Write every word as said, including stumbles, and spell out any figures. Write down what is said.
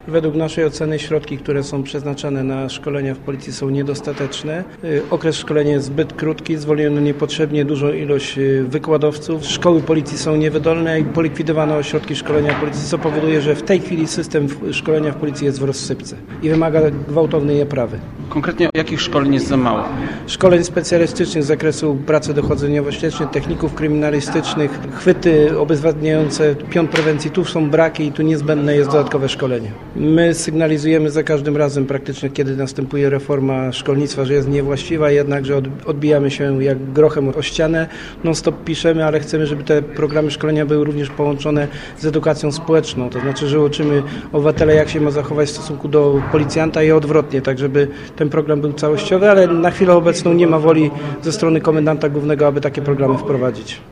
Według naszej oceny środki, które są przeznaczane na szkolenia w Policji, są niedostateczne. Okres szkolenia jest zbyt krótki, zwolniono niepotrzebnie dużą ilość wykładowców. Szkoły Policji są niewydolne i polikwidowano ośrodki szkolenia Policji, co powoduje, że w tej chwili system szkolenia w Policji jest w rozsypce i wymaga gwałtownej naprawy. Konkretnie jakich szkoleń jest za mało? Szkoleń specjalistycznych z zakresu pracy dochodzeniowo-śledczej, techników kryminalistycznych, chwyty obezwładniające, pion prewencji, tu są braki i tu niezbędne jest dodatkowe szkolenie. My sygnalizujemy za każdym razem praktycznie, kiedy następuje reforma szkolnictwa, że jest niewłaściwa, jednakże odbijamy się jak grochem o ścianę. Non-stop piszemy, ale chcemy, żeby te programy szkolenia były również połączone z edukacją społeczną. To znaczy, że uczymy obywatela, jak się ma zachować w stosunku do policjanta i odwrotnie, tak żeby ten program był całościowy, ale na chwilę obecną nie ma woli ze strony komendanta głównego, aby takie programy wprowadzić.